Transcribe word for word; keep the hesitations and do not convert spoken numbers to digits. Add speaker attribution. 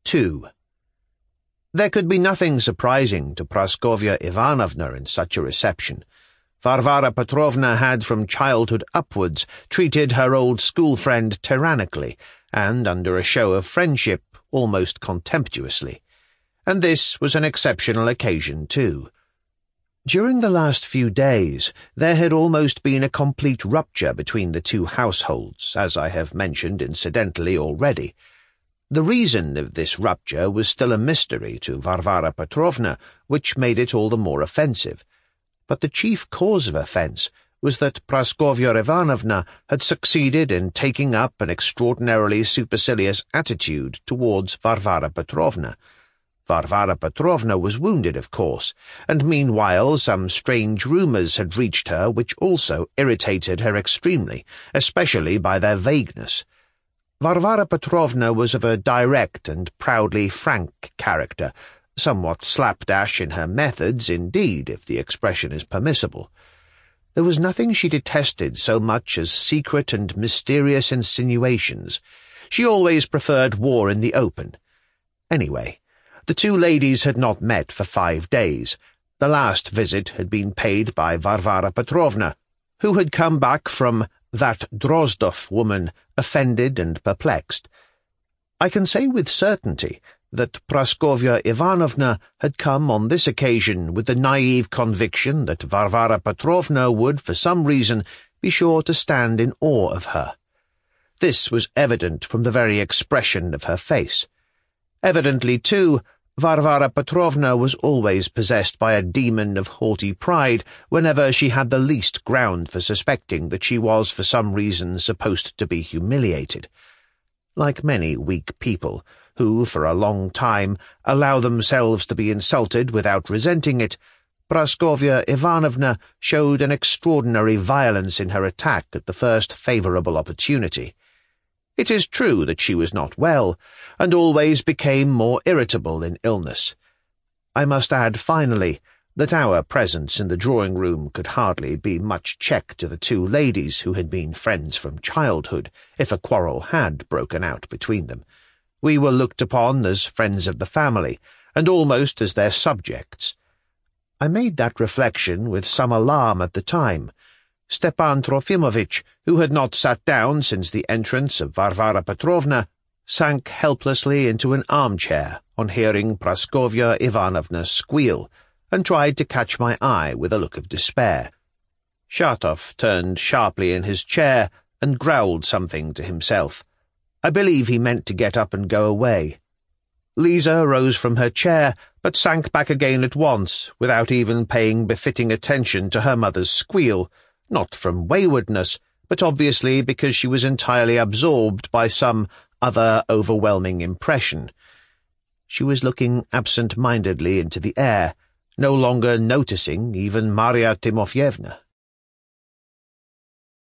Speaker 1: two. There could be nothing surprising to Praskovya Ivanovna in such a reception. Varvara Petrovna had from childhood upwards treated her old school friend tyrannically, and, under a show of friendship, almost contemptuously. And this was an exceptional occasion, too. During the last few days, there had almost been a complete rupture between the two households, as I have mentioned incidentally already. The reason of this rupture was still a mystery to Varvara Petrovna, which made it all the more offensive. But the chief cause of offence was that Praskovya Ivanovna had succeeded in taking up an extraordinarily supercilious attitude towards Varvara Petrovna. Varvara Petrovna was wounded, of course, and meanwhile some strange rumours had reached her which also irritated her extremely, especially by their vagueness. Varvara Petrovna was of a direct and proudly frank character, somewhat slapdash in her methods, indeed, if the expression is permissible. There was nothing she detested so much as secret and mysterious insinuations. She always preferred war in the open. Anyway, the two ladies had not met for five days. The last visit had been paid by Varvara Petrovna, who had come back from that Drozdov woman, offended and perplexed. I can say with certainty that Praskovya Ivanovna had come on this occasion with the naive conviction that Varvara Petrovna would, for some reason, be sure to stand in awe of her. This was evident from the very expression of her face. Evidently, too, Varvara Petrovna was always possessed by a demon of haughty pride whenever she had the least ground for suspecting that she was for some reason supposed to be humiliated. Like many weak people, who, for a long time, allow themselves to be insulted without resenting it, Praskovya Ivanovna showed an extraordinary violence in her attack at the first favourable opportunity. It is true that she was not well, and always became more irritable in illness. I must add, finally, that our presence in the drawing-room could hardly be much check to the two ladies who had been friends from childhood, if a quarrel had broken out between them. We were looked upon as friends of the family, and almost as their subjects. I made that reflection with some alarm at the time. Stepan Trofimovitch, who had not sat down since the entrance of Varvara Petrovna, sank helplessly into an armchair on hearing Praskovya Ivanovna squeal, and tried to catch my eye with a look of despair. Shatov turned sharply in his chair and growled something to himself. I believe he meant to get up and go away. Lisa rose from her chair, but sank back again at once, without even paying befitting attention to her mother's squeal, not from waywardness, but obviously because she was entirely absorbed by some other overwhelming impression. She was looking absent-mindedly into the air, no longer noticing even Marya Timofyevna.